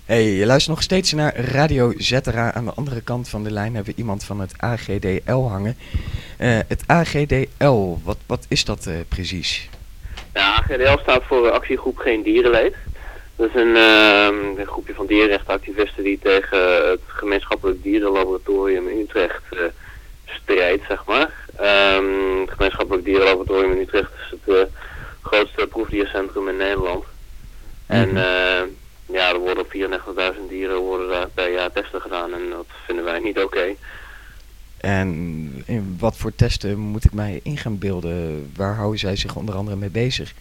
Hey, je luistert nog steeds naar Radio ZRA. Aan de andere kant van de lijn hebben we iemand van het AGDL hangen. Het AGDL, wat is dat precies? Ja, AGDL staat voor Actiegroep Geen Dierenleed. Dat is een groepje van dierenrechtenactivisten die tegen het gemeenschappelijk dierenlaboratorium in Utrecht strijdt, zeg maar. Het gemeenschappelijk dierenlaboratorium in Utrecht is het grootste proefdiercentrum in Nederland. En ja, er worden op 94.000 dieren daar per jaar testen gedaan en dat vinden wij niet oké. En in wat voor testen moet ik mij in gaan beelden? Waar houden zij zich onder andere mee bezig?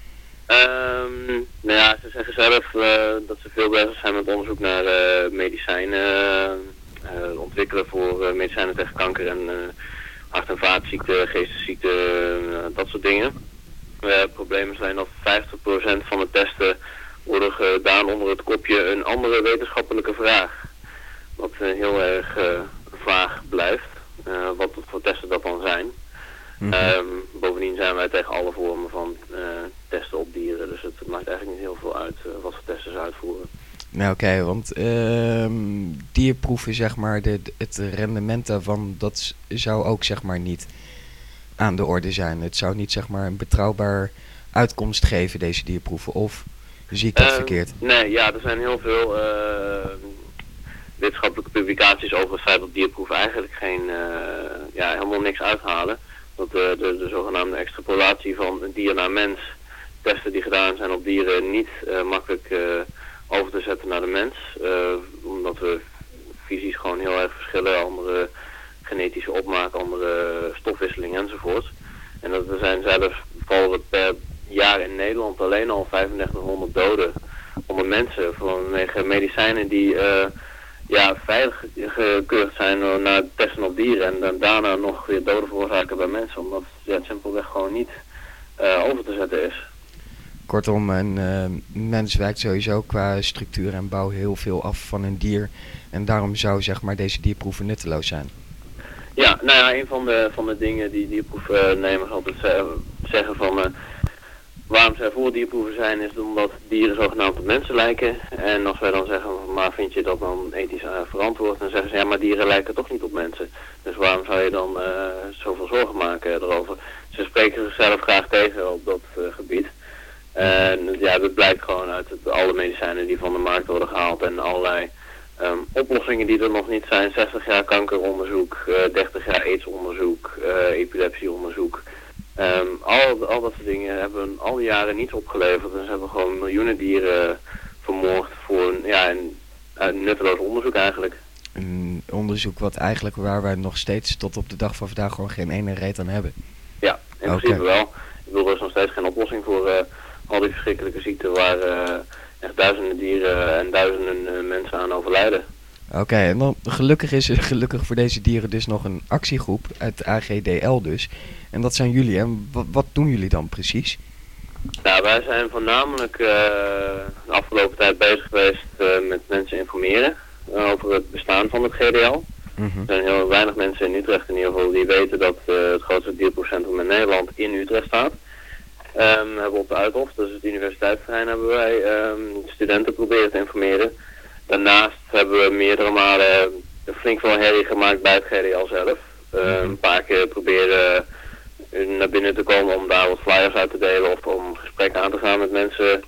Nou ja, ze zeggen zelf dat ze veel bezig zijn met onderzoek naar medicijnen ontwikkelen voor medicijnen tegen kanker en hart- en vaatziekten, geestesziekten, dat soort dingen. Het probleem is alleen dat 50% van de testen worden gedaan onder het kopje een andere wetenschappelijke vraag. Wat heel erg vaag blijft, wat voor testen dat dan zijn. Bovendien zijn wij tegen alle vormen van testen op dieren, dus het maakt eigenlijk niet heel veel uit wat voor testen ze uitvoeren. Nou oké, want dierproeven, zeg maar, het rendement daarvan, dat zou ook zeg maar niet aan de orde zijn. Het zou niet zeg maar een betrouwbaar uitkomst geven, deze dierproeven, of zie ik dat verkeerd? Nee, ja, er zijn heel veel wetenschappelijke publicaties over het feit dat dierproeven eigenlijk helemaal niks uithalen. Dat de zogenaamde extrapolatie van een dier naar mens, testen die gedaan zijn op dieren, niet makkelijk over te zetten naar de mens. Omdat we visies gewoon heel erg verschillen, andere genetische opmaak, andere stofwisseling enzovoort. En dat er zijn zelfs, vallen er per jaar in Nederland alleen al 3500 doden onder mensen vanwege medicijnen die veilig gekeurd zijn na testen op dieren en dan daarna nog weer doden veroorzaken bij mensen, omdat het simpelweg gewoon niet over te zetten is. Kortom, een mens wijkt sowieso qua structuur en bouw heel veel af van een dier. En daarom zou zeg maar deze dierproeven nutteloos zijn. Ja, nou ja, een van de dingen die dierproefnemers altijd zeggen van waarom zij voor dierproeven zijn, is omdat dieren zogenaamd op mensen lijken. En als wij dan zeggen, maar vind je dat dan ethisch verantwoord? Dan zeggen ze, ja, maar dieren lijken toch niet op mensen. Dus waarom zou je dan zoveel zorgen maken erover? Ze spreken zichzelf graag tegen op dat gebied. En ja, dat blijkt gewoon uit alle medicijnen die van de markt worden gehaald en allerlei oplossingen die er nog niet zijn. 60 jaar kankeronderzoek, 30 jaar aidsonderzoek, epilepsieonderzoek. Al dat soort dingen hebben al die jaren niets opgeleverd. En ze hebben gewoon miljoenen dieren vermoord voor een nutteloos onderzoek eigenlijk. Een onderzoek waar wij nog steeds tot op de dag van vandaag gewoon geen ene reet aan hebben. Ja, in principe wel. Ik bedoel, er is nog steeds geen oplossing voor al die verschrikkelijke ziekten waar echt duizenden dieren en duizenden mensen aan overlijden. Oké, en dan gelukkig voor deze dieren dus nog een actiegroep, het AGDL dus. En dat zijn jullie. En wat doen jullie dan precies? Nou, wij zijn voornamelijk de afgelopen tijd bezig geweest met mensen informeren over het bestaan van het GDL. Er zijn heel weinig mensen in Utrecht in ieder geval die weten dat het grootste dierproefcentrum in Nederland in Utrecht staat. We hebben op de Uithof, dus het universiteitsterrein, hebben wij studenten proberen te informeren. Daarnaast hebben we meerdere malen flink veel herrie gemaakt bij het GDL zelf. Een paar keer proberen naar binnen te komen om daar wat flyers uit te delen of om gesprekken aan te gaan met mensen.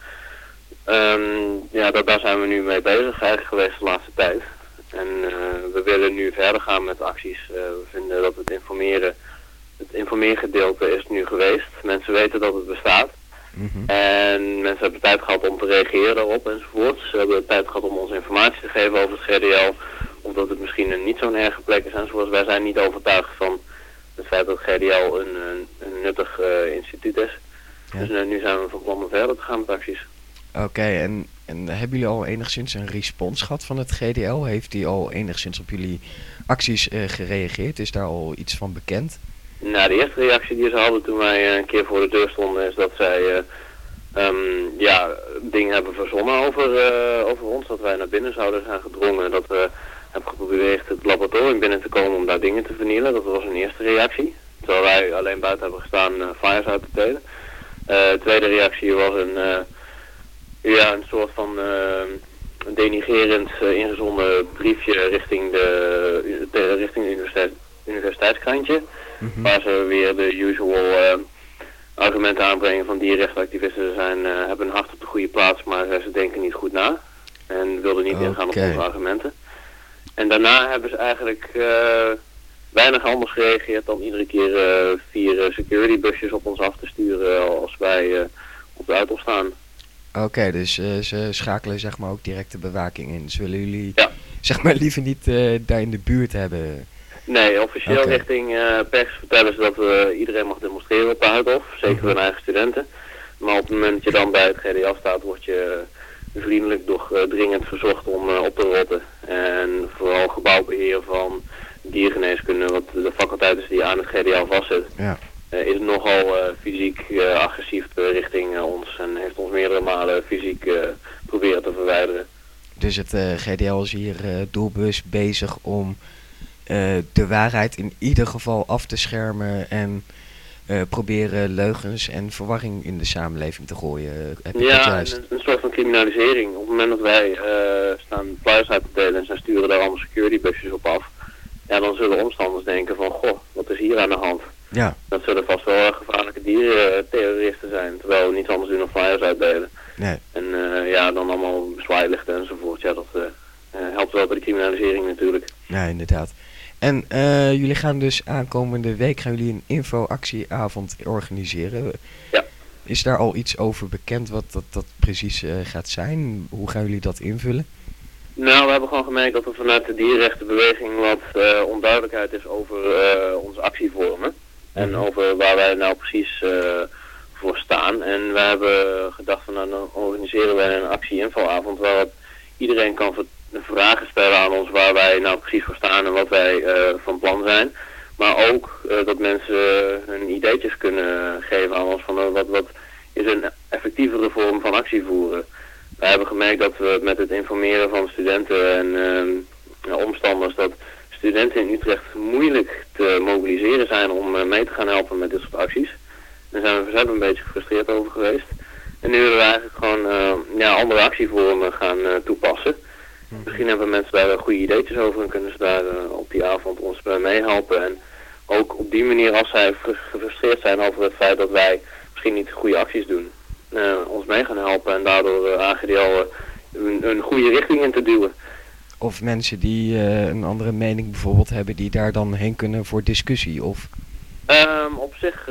Daar zijn we nu mee bezig eigenlijk geweest de laatste tijd. En we willen nu verder gaan met acties. We vinden dat het informeergedeelte is nu geweest. Mensen weten dat het bestaat. En mensen hebben tijd gehad om te reageren daarop enzovoort. Ze hebben tijd gehad om ons informatie te geven over het GDL. Of dat het misschien een niet zo'n erge plek is enzovoort. Wij zijn niet overtuigd van het feit dat het GDL een nuttig instituut is. Ja. Dus nu zijn we van plan om verder te gaan met acties. Oké, en hebben jullie al enigszins een respons gehad van het GDL? Heeft die al enigszins op jullie acties gereageerd? Is daar al iets van bekend? Nou, de eerste reactie die ze hadden toen wij een keer voor de deur stonden is dat zij dingen hebben verzonnen over ons. Dat wij naar binnen zouden zijn gedrongen. Dat we hebben geprobeerd het laboratorium binnen te komen om daar dingen te vernielen. Dat was een eerste reactie. Terwijl wij alleen buiten hebben gestaan flyers uit te delen. Tweede reactie was een soort van een denigrerend ingezonden briefje richting de universiteitskrantje. Waar ze weer de usual argumenten aanbrengen van dierenrechtenactivisten hebben een hart op de goede plaats, maar ze denken niet goed na. En wilden niet ingaan op onze argumenten. En daarna hebben ze eigenlijk weinig anders gereageerd dan iedere keer 4 security busjes op ons af te sturen als wij op de uittocht staan. Oké, dus ze schakelen zeg maar ook direct de bewaking in. Zullen jullie zeg maar liever niet daar in de buurt hebben? Nee, officieel richting pers vertellen ze dat iedereen mag demonstreren op de Uithof. Zeker hun eigen studenten. Maar op het moment dat je dan bij het GDL staat, word je vriendelijk doch dringend verzocht om op te rotten. En vooral gebouwbeheer van diergeneeskunde, wat de faculteit is die aan het GDL vastzit, is nogal fysiek agressief richting ons. En heeft ons meerdere malen fysiek proberen te verwijderen. Dus het GDL is hier doelbewust bezig om de waarheid in ieder geval af te schermen en proberen leugens en verwarring in de samenleving te gooien. Heb je dat juist? Een soort van criminalisering. Op het moment dat wij staan flyers uit te delen en ze sturen daar allemaal security busjes op af, ja, dan zullen omstanders denken van, goh, wat is hier aan de hand? Ja. Dat zullen vast wel gevaarlijke dierenterroristen zijn, terwijl we niets anders doen dan flyers uitdelen. Nee. En dan allemaal zwaailichten enzovoort. Ja, dat helpt wel bij de criminalisering natuurlijk. Ja, inderdaad. En jullie gaan dus aankomende week een info-actieavond organiseren. Ja. Is daar al iets over bekend wat dat precies gaat zijn? Hoe gaan jullie dat invullen? Nou, we hebben gewoon gemerkt dat er vanuit de dierenrechtenbeweging wat onduidelijkheid is over onze actievormen. En over waar wij nou precies voor staan. En we hebben gedacht van, nou, dan organiseren wij een actie-infoavond waarop iedereen kan vragen stellen aan ons waar wij nou precies voor staan en wat wij van plan zijn. Maar ook dat mensen hun ideetjes kunnen geven aan ons van wat is een effectievere vorm van actie voeren. We hebben gemerkt dat we met het informeren van studenten en omstanders, dat studenten in Utrecht moeilijk te mobiliseren zijn om mee te gaan helpen met dit soort acties. Daar zijn we zelf een beetje gefrustreerd over geweest. En nu willen we eigenlijk gewoon andere actievormen gaan toepassen. Misschien hebben mensen daar goede ideetjes over en kunnen ze daar op die avond ons bij meehelpen. En ook op die manier, als zij gefrustreerd zijn over het feit dat wij misschien niet goede acties doen, ons mee gaan helpen en daardoor AGDL een goede richting in te duwen. Of mensen die een andere mening bijvoorbeeld hebben, die daar dan heen kunnen voor discussie, of? Op zich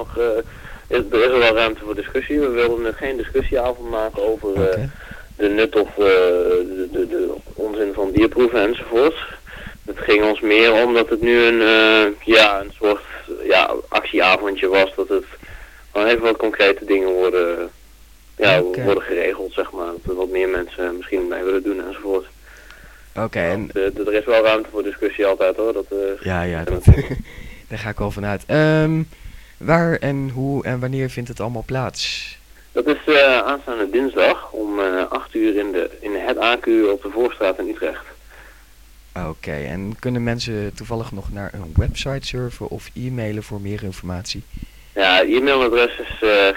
er is er wel ruimte voor discussie. We wilden geen discussieavond maken over de nut of de onzin van dierproeven enzovoorts. Het ging ons meer om dat het nu een soort actieavondje was, dat het gewoon even wat concrete dingen worden geregeld, zeg maar. Dat er wat meer mensen misschien mee willen doen enzovoort. En er is wel ruimte voor discussie altijd, hoor. Daar ga ik wel vanuit. Waar en hoe en wanneer vindt het allemaal plaats? Dat is aanstaande dinsdag om 8 uur in het AQ op de Voorstraat in Utrecht. En kunnen mensen toevallig nog naar een website surfen of e-mailen voor meer informatie? Ja, e-mailadres is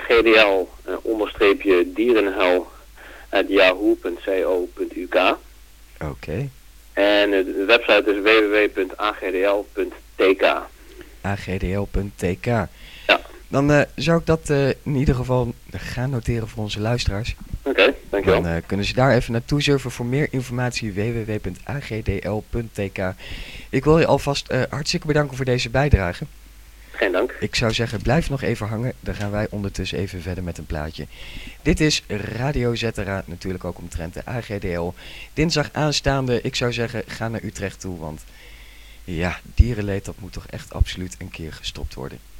gdl_dierenhel@yahoo.co.uk. En de website is www.agdl.tk. agdl.tk. Ja. Dan zou ik dat in ieder geval gaan noteren voor onze luisteraars. Oké, dankjewel. Dan kunnen ze daar even naartoe surfen voor meer informatie www.agdl.tk. Ik wil je alvast hartstikke bedanken voor deze bijdrage. Geen dank. Ik zou zeggen, blijf nog even hangen. Dan gaan wij ondertussen even verder met een plaatje. Dit is Radio ZRA, natuurlijk ook omtrent de AGDL. Dinsdag aanstaande, ik zou zeggen, ga naar Utrecht toe. Want ja, dierenleed, dat moet toch echt absoluut een keer gestopt worden.